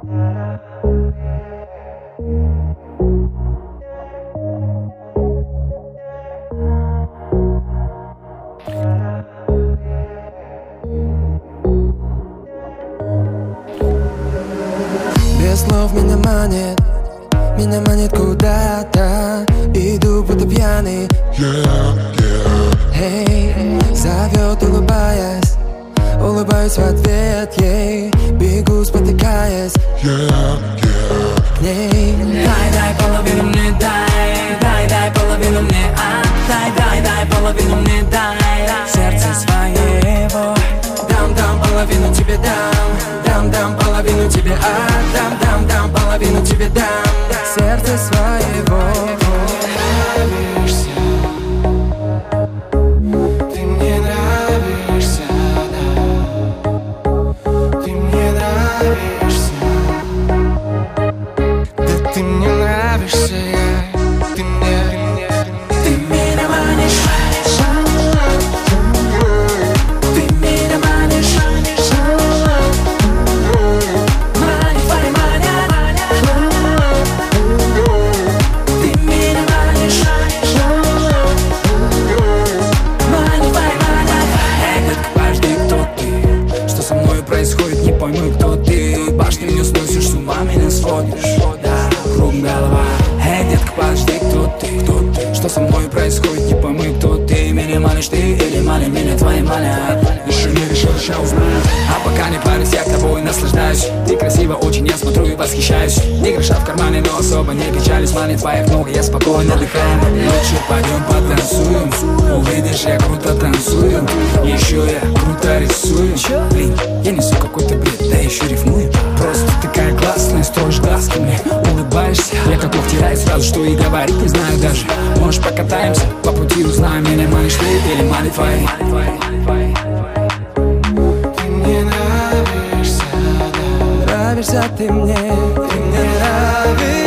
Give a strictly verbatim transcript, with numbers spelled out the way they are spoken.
Без слов меня манит, меня манит куда-то. Иду будто пьяный, yeah, yeah. Эй, зовет, улыбаясь, улыбаюсь в ответ ей. Бегу, спотыкаясь, yeah, yeah. к ней. Дай, дай половину мне, дай, дай, дай половину мне, а, дай, дай, дай половину мне, дай, сердце своего. Дам, дам половину тебе, дам, дам, дам половину тебе, а, дам, дам, дам половину тебе, дам, сердце своего. Нравишься, ты мне нравишься, да. Ты мне нравишься, да ты мне нравишься, я. Ты мне, ты меня манишь, ты меня манишь, мани, фай, маня, ты меня манишь, мани, фай, маня. Эй, детка, подожди, кто ты? Что со мной происходит, не пойму, кто ты. Башни мне сносишь, с ума меня сводишь, да, круг голова. Эй, детка, подожди, кто ты, кто ты? Что со мной происходит, не пойму, кто ты. Меня манишь ты или мани меня твои манят? Еще не решил, сейчас узнаю. А пока не парюсь, я тобой наслаждаюсь. Ты красива очень, я смотрю и восхищаюсь. Ни гроша в кармане, но особо не печались. Мани твоих много, я спокойно отдыхаю. Лучше пойдем потанцуем. Увидишь, я круто танцую. Еще я круто рисую. Блин, я несу какой-то бред, да еще рифмую. Просто такая классная, строишь глазки мне, улыбаешься. Я как втираю сразу, что и говорить не знаю даже. Может покатаемся, по пути узнаем. Меня манишь ты или мани твои. Ты мне нравишься, да. Нравишься ты мне, ты мне нравишься.